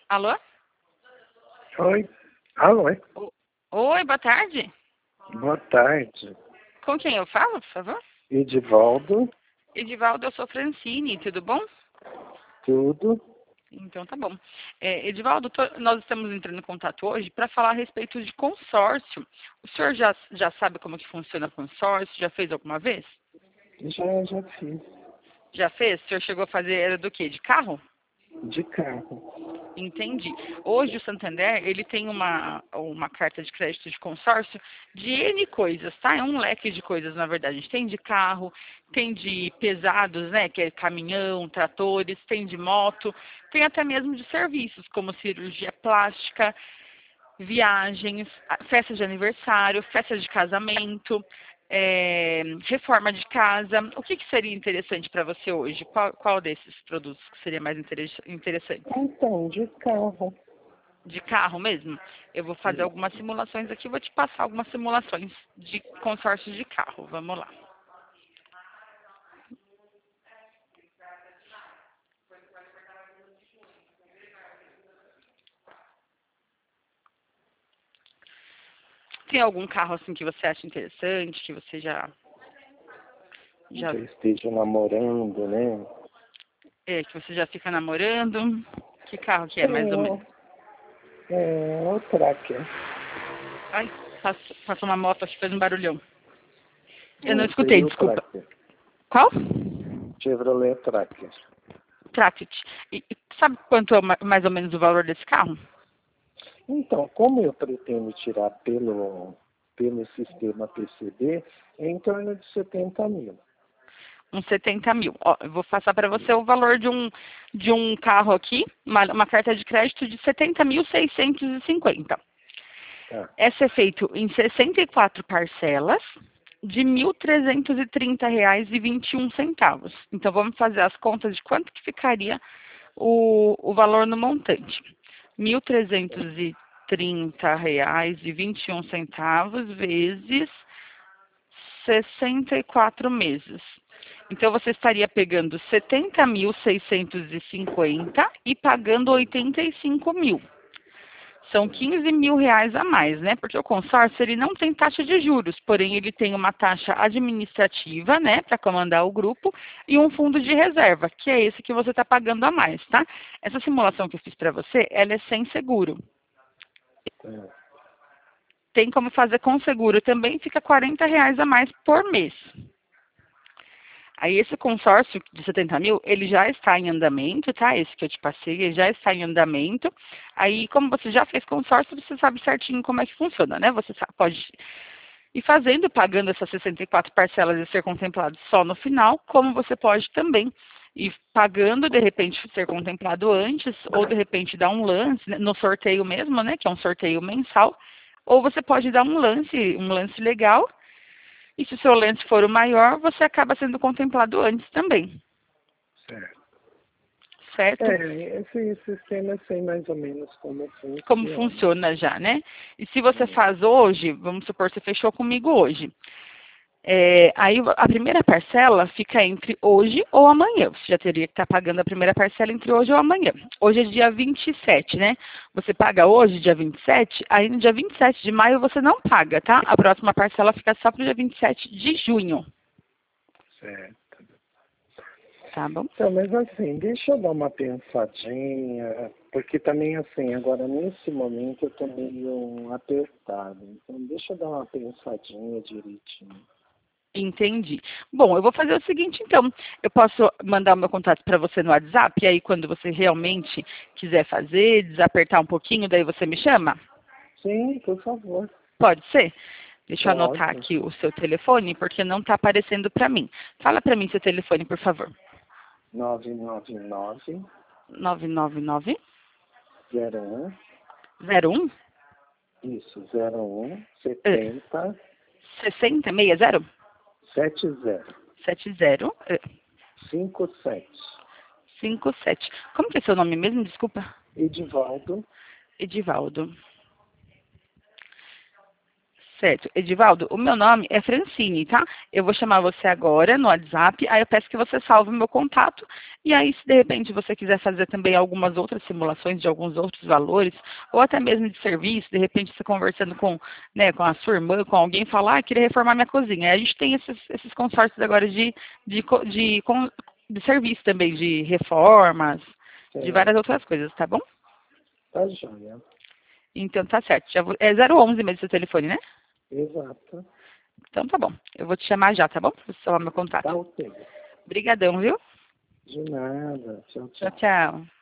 Alô? Oi. Alô. Oi, boa tarde. Boa tarde. Com quem eu falo, por favor? Edivaldo. Edivaldo, eu sou Francine, tudo bom? Tudo. Então tá bom. Edivaldo, nós estamos entrando em contato hoje para falar a respeito de consórcio. O senhor já sabe como que funciona consórcio? Já fez alguma vez? Já fiz. Já fez? O senhor chegou a fazer, era do quê? De carro? De carro. Entendi. Hoje o Santander, ele tem uma carta de crédito de consórcio de N coisas, tá? É um leque de coisas, na verdade. A gente tem de carro, tem de pesados, né? Que é caminhão, tratores, tem de moto, tem até mesmo de serviços, como cirurgia plástica, viagens, festas de aniversário, festas de casamento, reforma de casa. O que seria interessante para você hoje? Qual desses produtos que seria mais interessante? Então, de carro. De carro mesmo? Eu vou fazer algumas simulações aqui, vou te passar algumas simulações de consórcio de carro. Vamos lá. Tem algum carro assim que você acha interessante, que você já Já esteja namorando, né? que você já fica namorando? Que carro que é, mais ou menos? O Tracker. Ai, passou uma moto, acho que fez um barulhão. Eu não Não, escutei, seria o desculpa. Tracker. Qual? Chevrolet Tracker. Tracket. E sabe quanto é mais ou menos o valor desse carro? Então, como eu pretendo tirar pelo sistema PCD, é em torno de 70 mil. Uns 70 mil. Ó, eu vou passar para você o valor de um carro aqui, uma carta de crédito de 70.650. Tá. É ser feito em 64 parcelas de R$ 1.330,21. Então, vamos fazer as contas de quanto que ficaria o valor no montante. R$ 1.330,21 vezes 64 meses. Então, você estaria pegando 70.650 e pagando 85 mil. São 15 mil reais a mais, né? Porque o consórcio, ele não tem taxa de juros, porém ele tem uma taxa administrativa, né, para comandar o grupo, e um fundo de reserva, que é esse que você está pagando a mais, tá? Essa simulação que eu fiz para você, ela é sem seguro. Tem como fazer com seguro também, fica R$ 40 reais a mais por mês. Aí esse consórcio de 70 mil, ele já está em andamento, tá? Esse que eu te passei, ele já está em andamento. Aí, como você já fez consórcio, você sabe certinho como é que funciona, né? Você pode ir fazendo, pagando essas 64 parcelas e ser contemplado só no final, como você pode também ir pagando, de repente, ser contemplado antes, ou de repente dar um lance, né, no sorteio mesmo, né? Que é um sorteio mensal. Ou você pode dar um lance legal, e se o seu lance for o maior, você acaba sendo contemplado antes também. Certo. Certo? Esse sistema eu sei mais ou menos como funciona. Como funciona já, né? E se você faz hoje, vamos supor, você fechou comigo hoje. Aí a primeira parcela fica entre hoje ou amanhã. Você já teria que estar pagando a primeira parcela entre hoje ou amanhã. Hoje é dia 27, né? Você paga hoje, dia 27, aí no dia 27 de maio você não paga, tá? A próxima parcela fica só para o dia 27 de junho. Certo. Tá bom? Então, mas assim, deixa eu dar uma pensadinha, porque também assim, agora nesse momento eu tô meio apertado. Então deixa eu dar uma pensadinha direitinho. Entendi. Bom, eu vou fazer o seguinte, então. Eu posso mandar o meu contato para você no WhatsApp, e aí quando você realmente quiser fazer, desapertar um pouquinho, daí você me chama? Sim, por favor. Pode ser? Deixa eu anotar Pode. aqui o seu telefone, porque não está aparecendo para mim. Fala para mim seu telefone, por favor. 999 999 01 01 isso, 01 eh, 70 60 60 70 70 57. 57. Como que é seu nome mesmo? Desculpa. Edivaldo. Edivaldo. Certo. Edivaldo, o meu nome é Francine, tá? Eu vou chamar você agora no WhatsApp, aí eu peço que você salve o meu contato, e aí se de repente você quiser fazer também algumas outras simulações de alguns outros valores, ou até mesmo de serviço, de repente você conversando com, né, com a sua irmã, com alguém, falar, queria reformar minha cozinha. Aí a gente tem esses consórcios agora de serviço também, de reformas, de várias Certo. outras coisas, tá bom? Tá joia. Então tá certo. É 011 mesmo seu telefone, né? Exato. Então tá bom. Eu vou te chamar já, tá bom? Pra você falar meu Tá contato. ok. Obrigadão, viu? De nada. Tchau, Tchau, tchau. tchau.